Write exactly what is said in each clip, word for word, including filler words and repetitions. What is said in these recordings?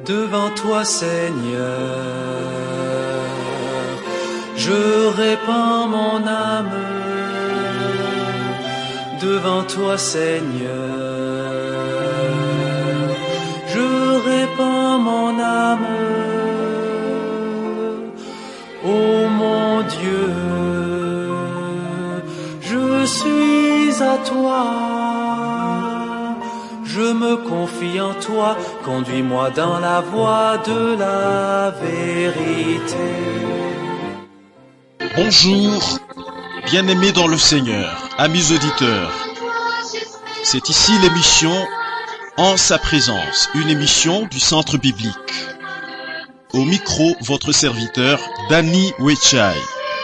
devant toi, Seigneur. Je répands mon âme devant toi, Seigneur. Je répands mon âme, ô mon Dieu. Je suis à toi. Je me confie en toi, conduis-moi dans la voie de la vérité. Bonjour, bien-aimés dans le Seigneur, amis auditeurs. C'est ici l'émission En sa présence, une émission du Centre biblique. Au micro, votre serviteur, Danny Wechai.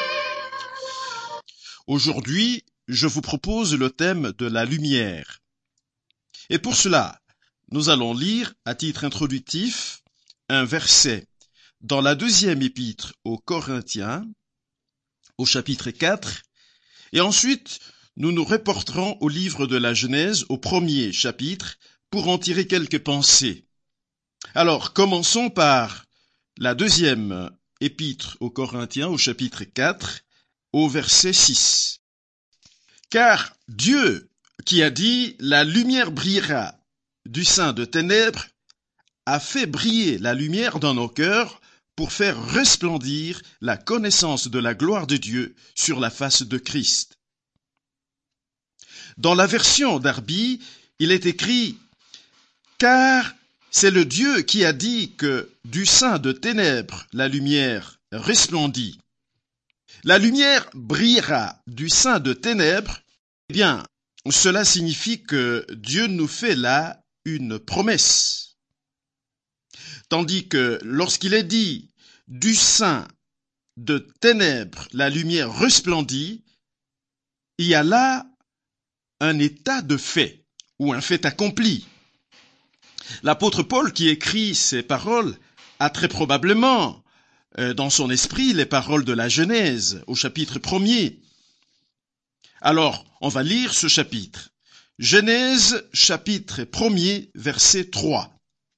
Aujourd'hui, je vous propose le thème de la lumière. Et pour cela, nous allons lire, à titre introductif, un verset dans la deuxième épître aux Corinthiens, au chapitre quatre, et ensuite, nous nous reporterons au livre de la Genèse, au premier chapitre, pour en tirer quelques pensées. Alors, commençons par la deuxième épître aux Corinthiens, au chapitre quatre, au verset six. Car Dieu, qui a dit « La lumière brillera du sein de ténèbres », a fait briller la lumière dans nos cœurs pour faire resplendir la connaissance de la gloire de Dieu sur la face de Christ. Dans la version d'Arby, il est écrit « Car c'est le Dieu qui a dit que du sein de ténèbres la lumière resplendit. La lumière brillera du sein de ténèbres. » Eh bien, cela signifie que Dieu nous fait là une promesse. Tandis que lorsqu'il est dit « du sein de ténèbres la lumière resplendit », il y a là un état de fait ou un fait accompli. L'apôtre Paul qui écrit ces paroles a très probablement euh, dans son esprit les paroles de la Genèse au chapitre premier. Alors, on va lire ce chapitre. Genèse, chapitre premier, verset trois.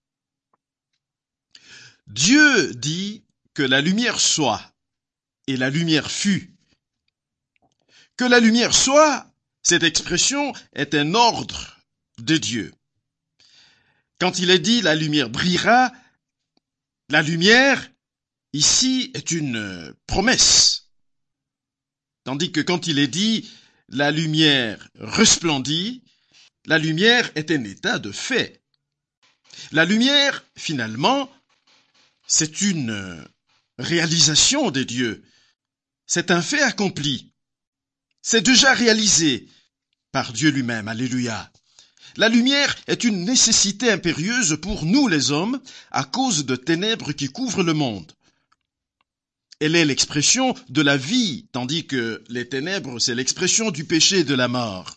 Dieu dit que la lumière soit, et la lumière fut. Que la lumière soit, cette expression est un ordre de Dieu. Quand il est dit la lumière brillera, la lumière, ici, est une promesse. Tandis que quand il est dit la lumière resplendit, la lumière est un état de fait. La lumière, finalement, c'est une réalisation des dieux. C'est un fait accompli. C'est déjà réalisé par Dieu lui-même. Alléluia. La lumière est une nécessité impérieuse pour nous les hommes à cause de ténèbres qui couvrent le monde. Elle est l'expression de la vie, tandis que les ténèbres, c'est l'expression du péché et de la mort.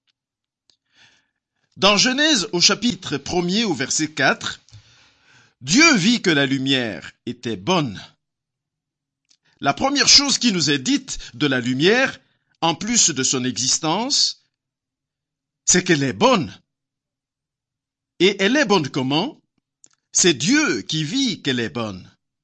Dans Genèse, au chapitre premier, au verset quatre, Dieu vit que la lumière était bonne. La première chose qui nous est dite de la lumière, en plus de son existence, c'est qu'elle est bonne. Et elle est bonne comment? C'est Dieu qui vit qu'elle est bonne.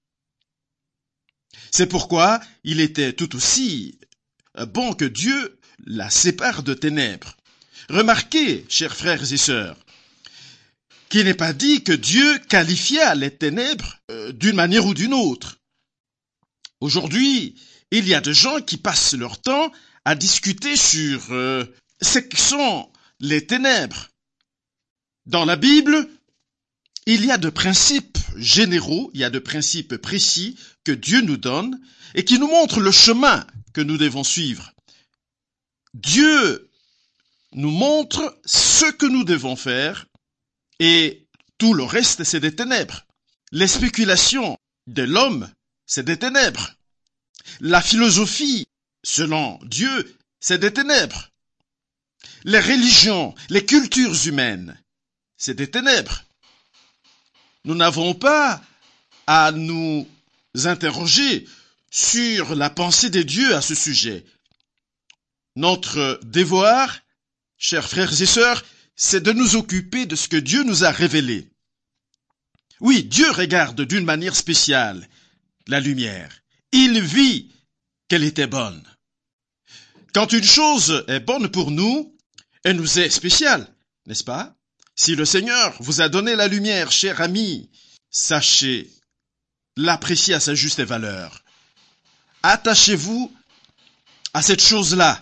C'est pourquoi il était tout aussi bon que Dieu la sépare de ténèbres. Remarquez, chers frères et sœurs, qu'il n'est pas dit que Dieu qualifia les ténèbres euh, d'une manière ou d'une autre. Aujourd'hui, il y a des gens qui passent leur temps à discuter sur euh, ce que sont les ténèbres. Dans la Bible, il y a de principes généraux, il y a de principes précis que Dieu nous donne et qui nous montrent le chemin que nous devons suivre. Dieu nous montre ce que nous devons faire et tout le reste, c'est des ténèbres. Les spéculations de l'homme, c'est des ténèbres. La philosophie, selon Dieu, c'est des ténèbres. Les religions, les cultures humaines, c'est des ténèbres. Nous n'avons pas à nous interroger sur la pensée de Dieu à ce sujet. Notre devoir, chers frères et sœurs, c'est de nous occuper de ce que Dieu nous a révélé. Oui, Dieu regarde d'une manière spéciale la lumière. Il vit qu'elle était bonne. Quand une chose est bonne pour nous, elle nous est spéciale, n'est-ce pas? Si le Seigneur vous a donné la lumière, cher ami, sachez l'apprécier à sa juste valeur. Attachez-vous à cette chose-là.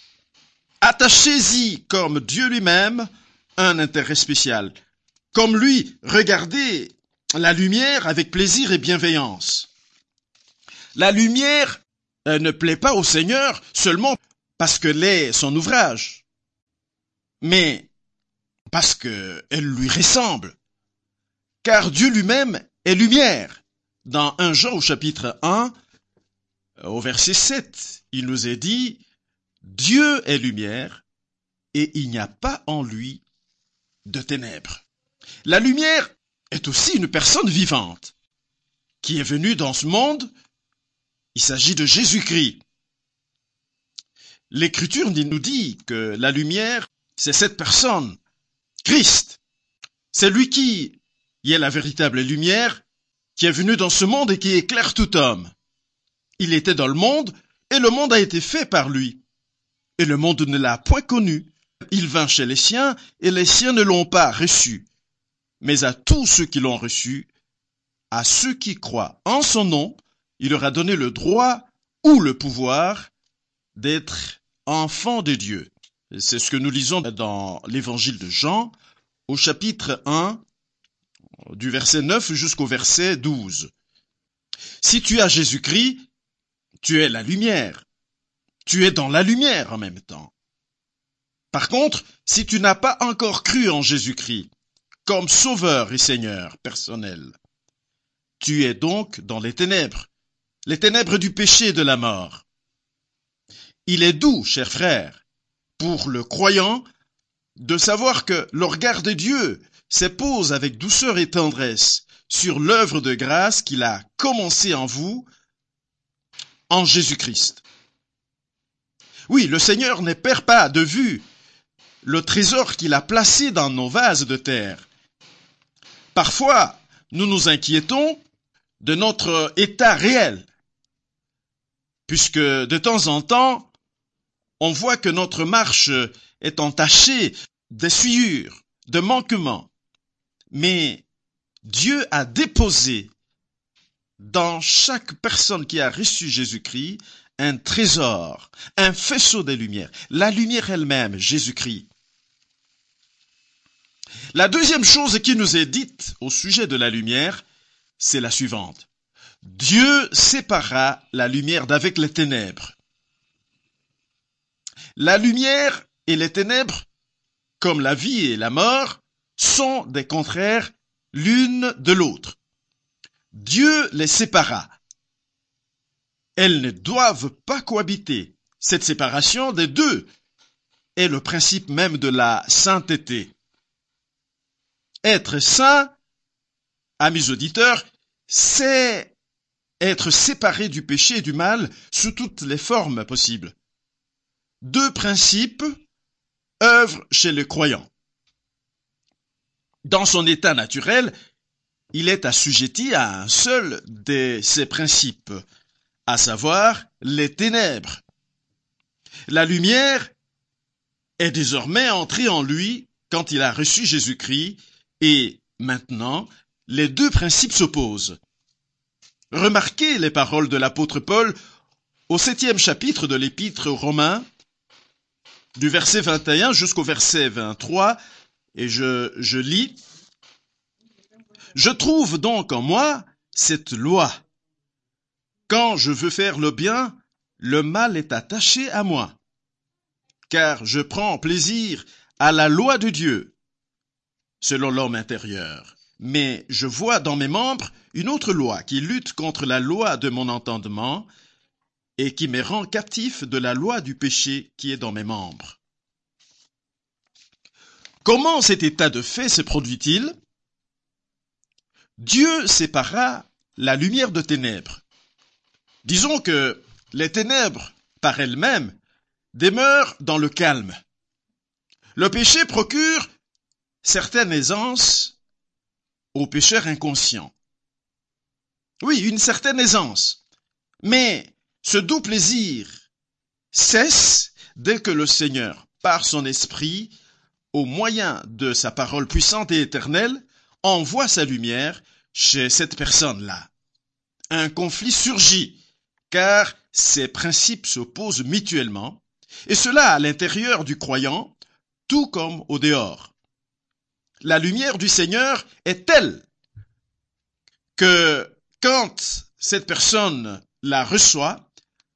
Attachez-y comme Dieu lui-même un intérêt spécial. Comme lui, regardez la lumière avec plaisir et bienveillance. La lumière euh, ne plaît pas au Seigneur seulement parce qu'elle est son ouvrage, mais parce qu'elle lui ressemble. Car Dieu lui-même est lumière. Dans premier Jean au chapitre un, au verset sept, il nous est dit « Dieu est lumière et il n'y a pas en lui de ténèbres. » La lumière est aussi une personne vivante qui est venue dans ce monde. Il s'agit de Jésus-Christ. L'Écriture nous dit que la lumière, c'est cette personne, Christ. C'est lui qui est la véritable lumière, qui est venu dans ce monde et qui éclaire tout homme. Il était dans le monde et le monde a été fait par lui. Et le monde ne l'a point connu. Il vint chez les siens et les siens ne l'ont pas reçu. Mais à tous ceux qui l'ont reçu, à ceux qui croient en son nom, il leur a donné le droit ou le pouvoir d'être enfants de Dieu. C'est ce que nous lisons dans l'évangile de Jean, au chapitre un, du verset neuf jusqu'au verset douze. Si tu as Jésus-Christ, tu es la lumière. Tu es dans la lumière en même temps. Par contre, si tu n'as pas encore cru en Jésus-Christ, comme sauveur et seigneur personnel, tu es donc dans les ténèbres, les ténèbres du péché et de la mort. Il est doux, chers frères, pour le croyant, de savoir que le regard de Dieu s'épose avec douceur et tendresse sur l'œuvre de grâce qu'il a commencée en vous, en Jésus-Christ. Oui, le Seigneur ne perd pas de vue le trésor qu'il a placé dans nos vases de terre. Parfois, nous nous inquiétons de notre état réel, puisque de temps en temps, on voit que notre marche est entachée de souillures, de manquements. Mais Dieu a déposé dans chaque personne qui a reçu Jésus-Christ un trésor, un faisceau de lumière, la lumière elle-même, Jésus-Christ. La deuxième chose qui nous est dite au sujet de la lumière, c'est la suivante. Dieu sépara la lumière d'avec les ténèbres. La lumière et les ténèbres, comme la vie et la mort, sont des contraires l'une de l'autre. Dieu les sépara. Elles ne doivent pas cohabiter. Cette séparation des deux est le principe même de la sainteté. Être saint, amis auditeurs, c'est être séparé du péché et du mal sous toutes les formes possibles. Deux principes œuvrent chez le croyant. Dans son état naturel, il est assujetti à un seul de ces principes, à savoir les ténèbres. La lumière est désormais entrée en lui quand il a reçu Jésus-Christ et maintenant, les deux principes s'opposent. Remarquez les paroles de l'apôtre Paul au septième chapitre de l'épître aux Romains, du verset vingt et un jusqu'au verset vingt-trois, et je, je lis. « Je trouve donc en moi cette loi. Quand je veux faire le bien, le mal est attaché à moi. Car je prends plaisir à la loi de Dieu, selon l'homme intérieur. Mais je vois dans mes membres une autre loi qui lutte contre la loi de mon entendement et qui me rend captif de la loi du péché qui est dans mes membres. » Comment cet état de fait se produit-il? Dieu sépara la lumière de ténèbres. Disons que les ténèbres, par elles-mêmes, demeurent dans le calme. Le péché procure certaine aisance aux pécheurs inconscients. Oui, une certaine aisance. Mais ce doux plaisir cesse dès que le Seigneur, par son esprit, au moyen de sa parole puissante et éternelle, envoie sa lumière chez cette personne-là. Un conflit surgit, car ces principes s'opposent mutuellement, et cela à l'intérieur du croyant, tout comme au dehors. La lumière du Seigneur est telle que quand cette personne la reçoit,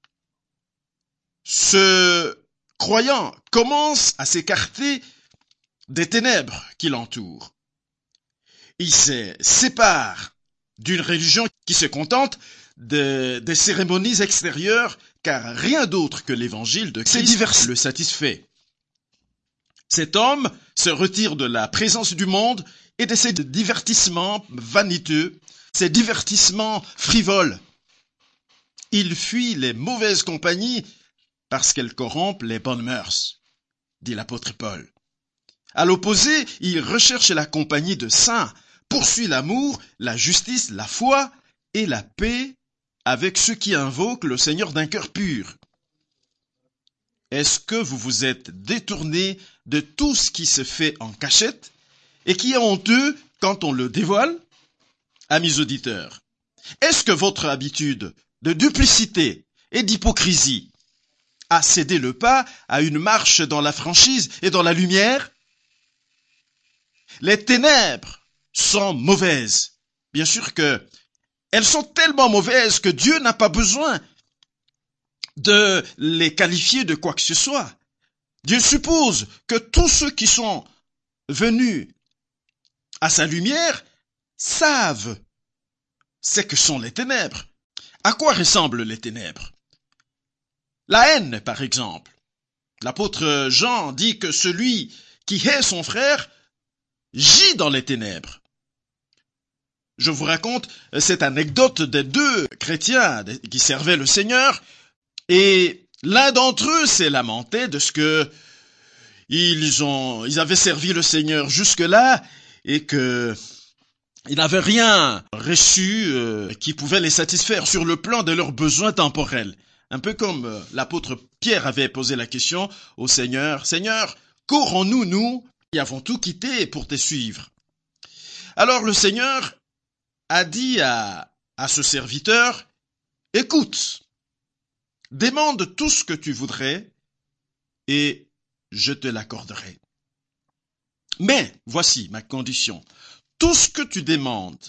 ce croyant commence à s'écarter des ténèbres qui l'entourent. Il se sépare d'une religion qui se contente de, des cérémonies extérieures, car rien d'autre que l'évangile de Christ le satisfait. Cet homme se retire de la présence du monde et de ces divertissements vaniteux, ces divertissements frivoles. Il fuit les mauvaises compagnies parce qu'elles corrompent les bonnes mœurs, dit l'apôtre Paul. À l'opposé, il recherche la compagnie de saints, poursuit l'amour, la justice, la foi et la paix avec ceux qui invoquent le Seigneur d'un cœur pur. Est-ce que vous vous êtes détourné de tout ce qui se fait en cachette et qui est honteux quand on le dévoile? Amis auditeurs, est-ce que votre habitude de duplicité et d'hypocrisie a cédé le pas à une marche dans la franchise et dans la lumière? Les ténèbres sont mauvaises. Bien sûr que elles sont tellement mauvaises que Dieu n'a pas besoin de les qualifier de quoi que ce soit. Dieu suppose que tous ceux qui sont venus à sa lumière savent ce que sont les ténèbres. À quoi ressemblent les ténèbres? La haine, par exemple. L'apôtre Jean dit que celui qui hait son frère gît dans les ténèbres. Je vous raconte cette anecdote des deux chrétiens qui servaient le Seigneur, et l'un d'entre eux s'est lamenté de ce que ils ont, ils avaient servi le Seigneur jusque-là et que ils n'avaient rien reçu euh, qui pouvait les satisfaire sur le plan de leurs besoins temporels. Un peu comme euh, l'apôtre Pierre avait posé la question au Seigneur, « Seigneur, qu'aurons-nous, nous, qui avons tout quitté pour te suivre ?» Alors le Seigneur a dit à, à ce serviteur, « Écoute, demande tout ce que tu voudrais et je te l'accorderai. Mais voici ma condition. Tout ce que tu demandes,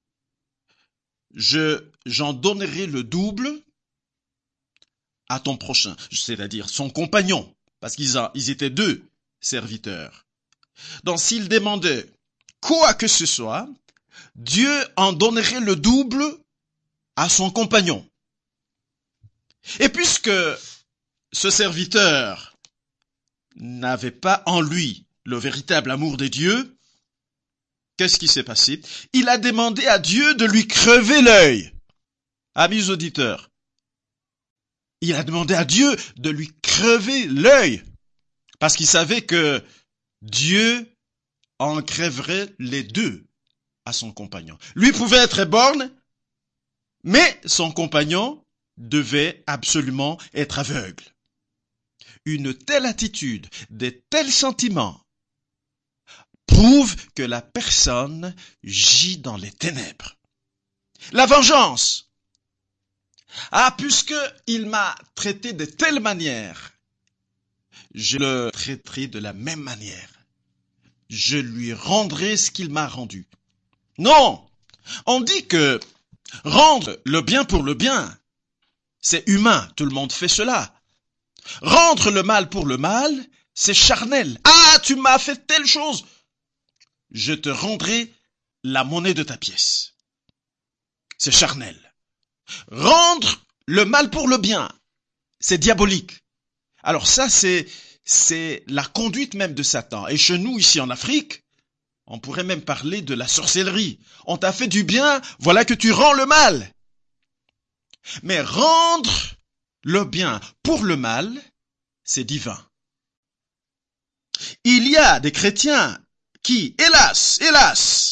je, j'en donnerai le double à ton prochain, c'est-à-dire son compagnon, parce qu'ils a, ils étaient deux serviteurs. Donc s'il demandait quoi que ce soit, Dieu en donnerait le double à son compagnon. Et puisque ce serviteur n'avait pas en lui le véritable amour de Dieu, qu'est-ce qui s'est passé? Il a demandé à Dieu de lui crever l'œil. Amis auditeurs, il a demandé à Dieu de lui crever l'œil, parce qu'il savait que Dieu en crèverait les deux à son compagnon. Lui pouvait être borgne, mais son compagnon devait absolument être aveugle. Une telle attitude, de tels sentiments, prouvent que la personne gît dans les ténèbres. La vengeance. Ah, puisqu'il m'a traité de telle manière, je le traiterai de la même manière. Je lui rendrai ce qu'il m'a rendu. Non! On dit que rendre le bien pour le bien, c'est humain, tout le monde fait cela. Rendre le mal pour le mal, c'est charnel. Ah, tu m'as fait telle chose, je te rendrai la monnaie de ta pièce. C'est charnel. Rendre le mal pour le bien, c'est diabolique. Alors ça, c'est, c'est la conduite même de Satan. Et chez nous, ici en Afrique, on pourrait même parler de la sorcellerie. On t'a fait du bien, voilà que tu rends le mal. Mais rendre le bien pour le mal, c'est divin. Il y a des chrétiens qui, hélas, hélas,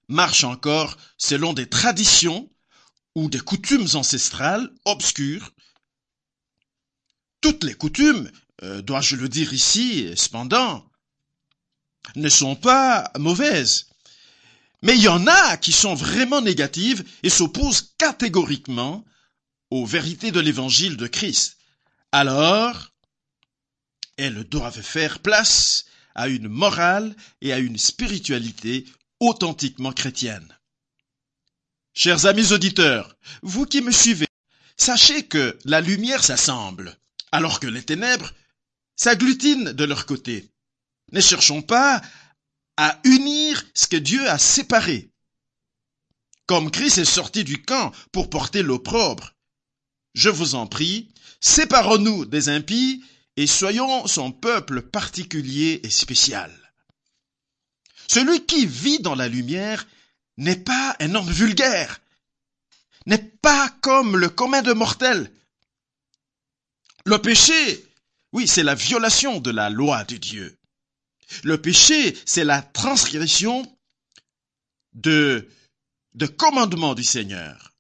marche encore selon des traditions ou des coutumes ancestrales obscures. Toutes les coutumes, euh, dois-je le dire ici, cependant, ne sont pas mauvaises. Mais il y en a qui sont vraiment négatives et s'opposent catégoriquement aux vérités de l'évangile de Christ. Alors, elles doivent faire place à une morale et à une spiritualité authentiquement chrétienne. Chers amis auditeurs, vous qui me suivez, sachez que la lumière s'assemble, alors que les ténèbres s'agglutinent de leur côté. Ne cherchons pas à unir ce que Dieu a séparé. Comme Christ est sorti du camp pour porter l'opprobre, je vous en prie, séparons-nous des impies et soyons son peuple particulier et spécial. Celui qui vit dans la lumière n'est pas un homme vulgaire, n'est pas comme le commun de mortels. Le péché, oui, c'est la violation de la loi de Dieu. Le péché, c'est la transgression de, de commandements du Seigneur.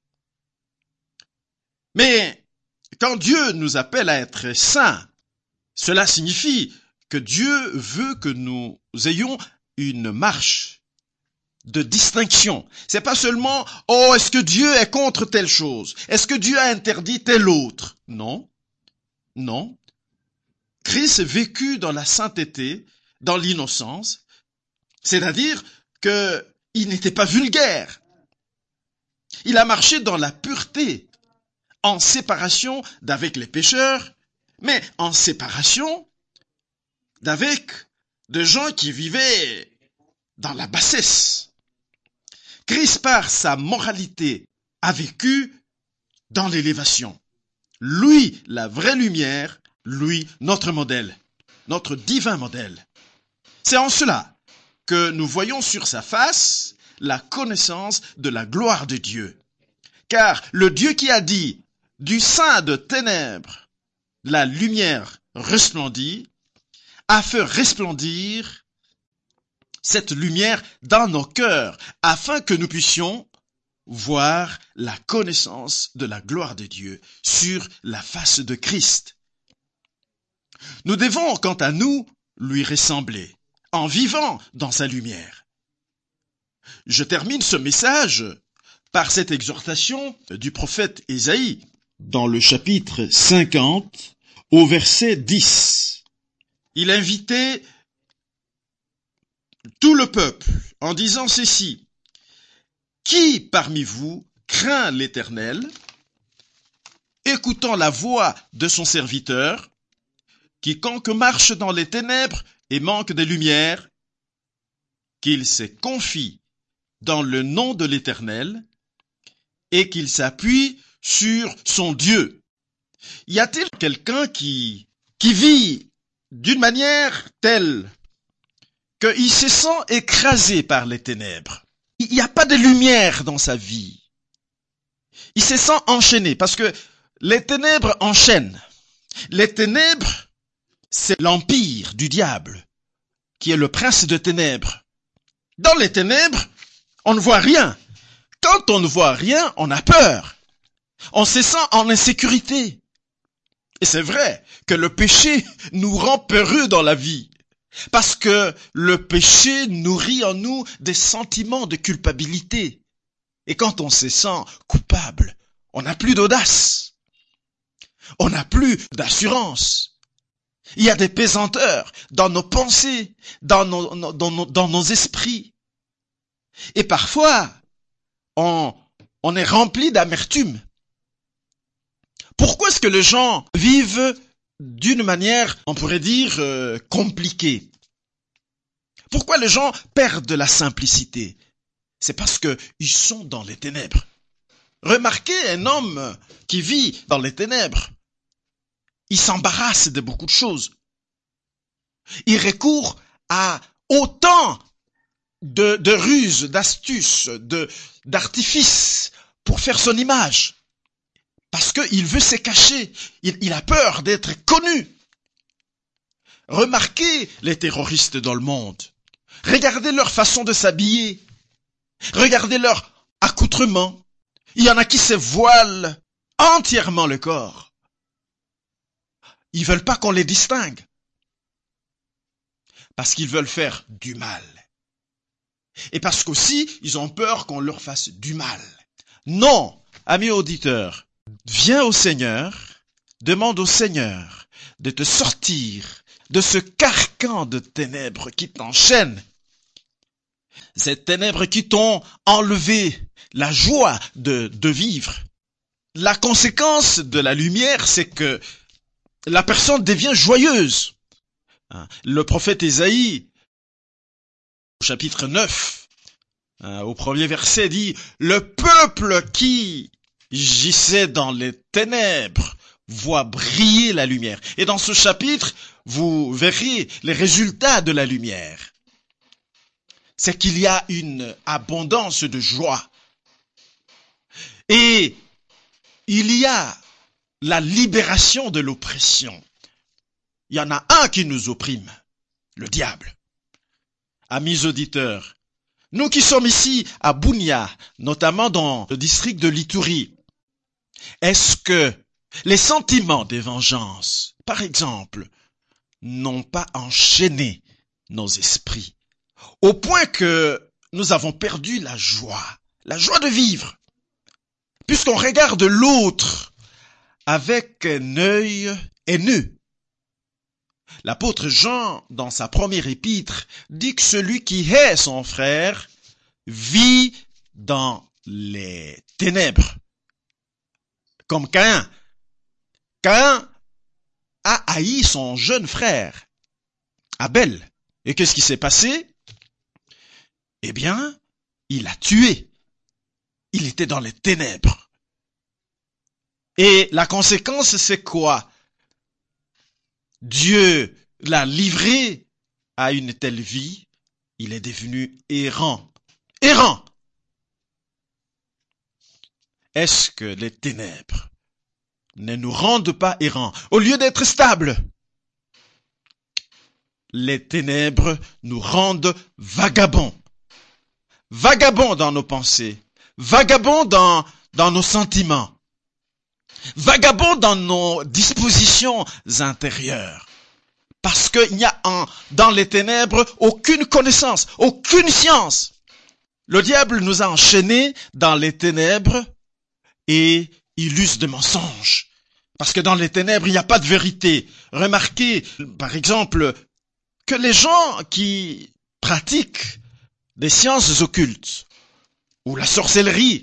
Mais quand Dieu nous appelle à être saints, cela signifie que Dieu veut que nous ayons une marche de distinction. C'est pas seulement, oh, est-ce que Dieu est contre telle chose? Est-ce que Dieu a interdit telle autre? Non. Non. Christ vécut dans la sainteté, dans l'innocence, c'est-à-dire que il n'était pas vulgaire. Il a marché dans la pureté, en séparation d'avec les pécheurs, mais en séparation d'avec des gens qui vivaient dans la bassesse. Christ, par sa moralité, a vécu dans l'élévation. Lui, la vraie lumière, lui, notre modèle, notre divin modèle. C'est en cela que nous voyons sur sa face la connaissance de la gloire de Dieu. Car le Dieu qui a dit « du sein de ténèbres, la lumière resplendit » a fait resplendir cette lumière dans nos cœurs afin que nous puissions voir la connaissance de la gloire de Dieu sur la face de Christ. Nous devons, quant à nous, lui ressembler en vivant dans sa lumière. Je termine ce message par cette exhortation du prophète Ésaïe dans le chapitre cinquante au verset dix. Il invitait tout le peuple en disant ceci: qui parmi vous craint l'Éternel, écoutant la voix de son serviteur, quiconque marche dans les ténèbres et manque de lumière, qu'il se confie dans le nom de l'Éternel et qu'il s'appuie sur son Dieu. Y a-t-il quelqu'un qui, qui vit d'une manière telle qu'il se sent écrasé par les ténèbres? Il n'y a pas de lumière dans sa vie. Il se sent enchaîné parce que les ténèbres enchaînent. Les ténèbres, c'est l'empire du diable, qui est le prince de ténèbres. Dans les ténèbres, on ne voit rien. Quand on ne voit rien, on a peur. On se sent en insécurité. Et c'est vrai que le péché nous rend peureux dans la vie. Parce que le péché nourrit en nous des sentiments de culpabilité. Et quand on se sent coupable, on n'a plus d'audace. On n'a plus d'assurance. Il y a des pesanteurs dans nos pensées, dans nos, dans nos, dans nos esprits. Et parfois, on, on est rempli d'amertume. Pourquoi est-ce que les gens vivent d'une manière, on pourrait dire, euh, compliquée? Pourquoi les gens perdent la simplicité? C'est parce qu'ils sont dans les ténèbres. Remarquez un homme qui vit dans les ténèbres. Il s'embarrasse de beaucoup de choses. Il recourt à autant de, de ruses, d'astuces, de, d'artifices pour faire son image. Parce qu'il veut se cacher. Il, il a peur d'être connu. Remarquez les terroristes dans le monde. Regardez leur façon de s'habiller. Regardez leur accoutrement. Il y en a qui se voilent entièrement le corps. Ils veulent pas qu'on les distingue. Parce qu'ils veulent faire du mal. Et parce qu'aussi, ils ont peur qu'on leur fasse du mal. Non, ami auditeur, viens au Seigneur, demande au Seigneur de te sortir de ce carcan de ténèbres qui t'enchaîne. Ces ténèbres qui t'ont enlevé la joie de, de vivre. La conséquence de la lumière, c'est que la personne devient joyeuse. Le prophète Ésaïe, au chapitre neuf, au premier verset, dit « Le peuple qui gisait dans les ténèbres voit briller la lumière. » Et dans ce chapitre, vous verrez les résultats de la lumière. C'est qu'il y a une abondance de joie. Et il y a la libération de l'oppression. Il y en a un qui nous opprime, le diable. Amis auditeurs, nous qui sommes ici à Bunia, notamment dans le district de l'Ituri, est-ce que les sentiments de vengeance, par exemple, n'ont pas enchaîné nos esprits, au point que nous avons perdu la joie, la joie de vivre, puisqu'on regarde l'autre avec un œil haineux. L'apôtre Jean, dans sa première épître, dit que celui qui hait son frère vit dans les ténèbres, comme Caïn. Caïn a haï son jeune frère, Abel. Et qu'est-ce qui s'est passé? Eh bien, il l'a tué. Il était dans les ténèbres. Et la conséquence, c'est quoi? Dieu l'a livré à une telle vie, il est devenu errant. Errant! Est-ce que les ténèbres ne nous rendent pas errants au lieu d'être stables? Les ténèbres nous rendent vagabonds. Vagabonds dans nos pensées, vagabonds dans, dans nos sentiments, vagabonds dans nos dispositions intérieures. Parce qu'il n'y a en, dans les ténèbres aucune connaissance, aucune science. Le diable nous a enchaînés dans les ténèbres et il use de mensonges. Parce que dans les ténèbres, il n'y a pas de vérité. Remarquez, par exemple, que les gens qui pratiquent des sciences occultes ou la sorcellerie,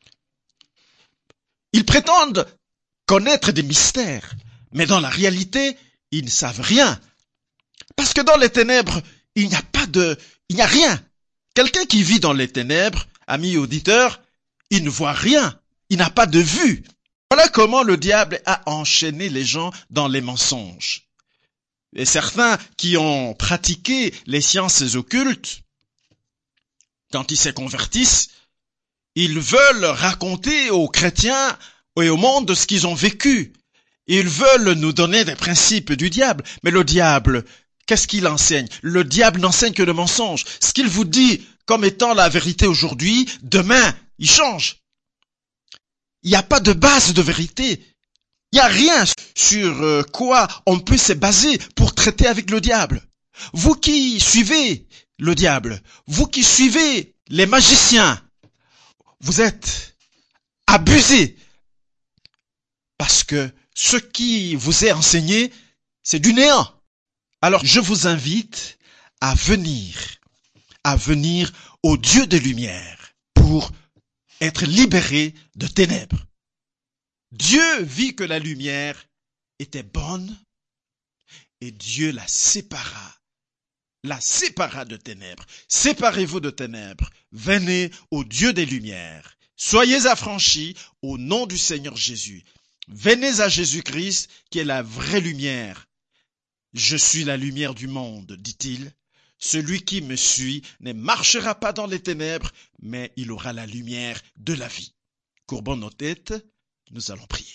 ils prétendent connaître des mystères, mais dans la réalité, ils ne savent rien. Parce que dans les ténèbres, il n'y a pas de, il n'y a rien. Quelqu'un qui vit dans les ténèbres, ami auditeur, il ne voit rien. Il n'a pas de vue. Voilà comment le diable a enchaîné les gens dans les mensonges. Et certains qui ont pratiqué les sciences occultes, quand ils se convertissent, ils veulent raconter aux chrétiens et au monde ce qu'ils ont vécu. Ils veulent nous donner des principes du diable. Mais le diable, qu'est-ce qu'il enseigne? Le diable n'enseigne que le mensonge. Ce qu'il vous dit comme étant la vérité aujourd'hui, demain, il change. Il n'y a pas de base de vérité. Il n'y a rien sur quoi on peut se baser pour traiter avec le diable. Vous qui suivez le diable, vous qui suivez les magiciens, vous êtes abusés. Parce que ce qui vous est enseigné, c'est du néant. Alors, je vous invite à venir, à venir au Dieu des Lumières pour être libéré de ténèbres. Dieu vit que la lumière était bonne et Dieu la sépara, la sépara de ténèbres. Séparez-vous de ténèbres, venez au Dieu des Lumières. Soyez affranchis au nom du Seigneur Jésus. Venez à Jésus-Christ qui est la vraie lumière. Je suis la lumière du monde, dit-il. Celui qui me suit ne marchera pas dans les ténèbres, mais il aura la lumière de la vie. Courbons nos têtes, nous allons prier.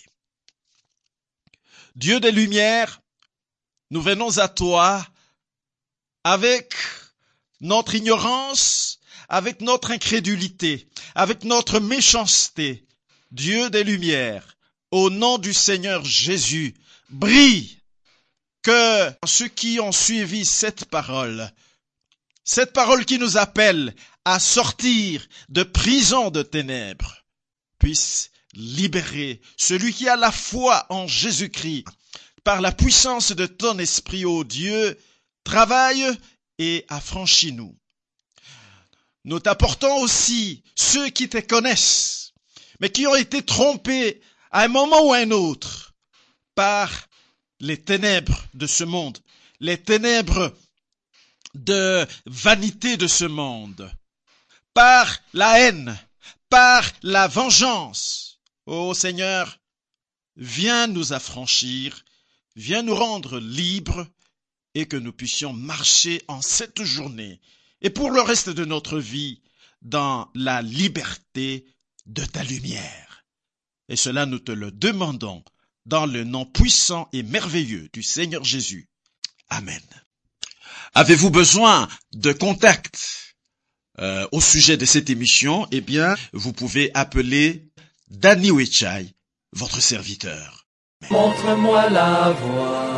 Dieu des Lumières, nous venons à toi avec notre ignorance, avec notre incrédulité, avec notre méchanceté, Dieu des Lumières, au nom du Seigneur Jésus, brille, que ceux qui ont suivi cette parole, cette parole qui nous appelle à sortir de prison de ténèbres, puisse libérer celui qui a la foi en Jésus-Christ. Par la puissance de ton esprit, ô Dieu, travaille et affranchis-nous. Nous t'apportons aussi ceux qui te connaissent, mais qui ont été trompés à un moment ou à un autre par les ténèbres de ce monde, les ténèbres de vanité de ce monde, par la haine, par la vengeance. Ô Seigneur, viens nous affranchir, viens nous rendre libres et que nous puissions marcher en cette journée et pour le reste de notre vie dans la liberté de ta lumière. Et cela nous te le demandons dans le nom puissant et merveilleux du Seigneur Jésus. Amen. Avez-vous besoin de contact euh, au sujet de cette émission? Eh bien, vous pouvez appeler Danny Wechai, votre serviteur. Montre-moi la voie,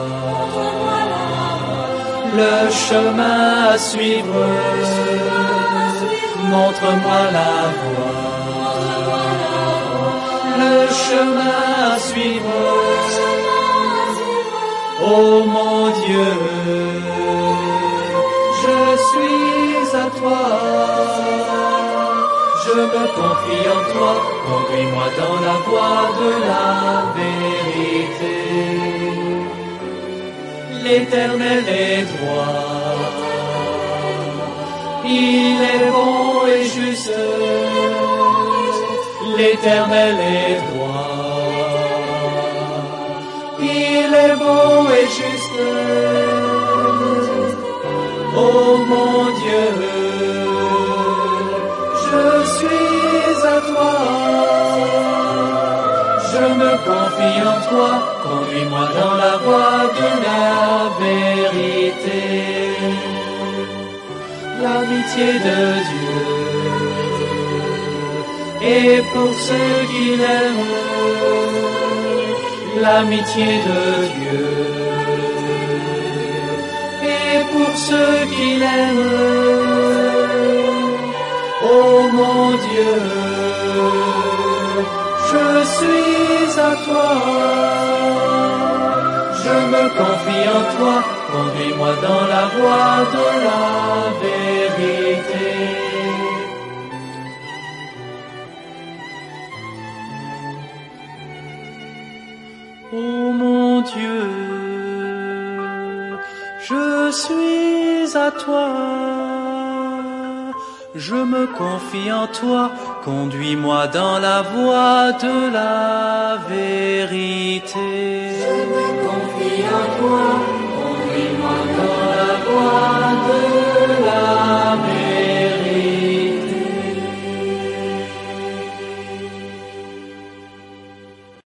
le chemin à suivre. Montre-moi la voie, le chemin à suivre. Oh mon Dieu, je suis à toi. Je me confie en toi, conduis-moi dans la voie de la vérité. L'Éternel est droit, il est bon et juste. L'Éternel est droit, il est bon et juste. Oh mon Dieu, je suis à toi, je me confie en toi, conduis-moi dans la voie de la vérité. L'amitié de Dieu est pour ceux qui l'aiment, l'amitié de Dieu est pour ceux qui l'aiment. Oh mon Dieu, je suis à toi, je me confie en toi, conduis-moi dans la voie de la vérité. Oh mon Dieu, je suis à toi. Je me confie en toi, conduis-moi dans la voie de la vérité. Je me confie en toi, conduis-moi dans la voie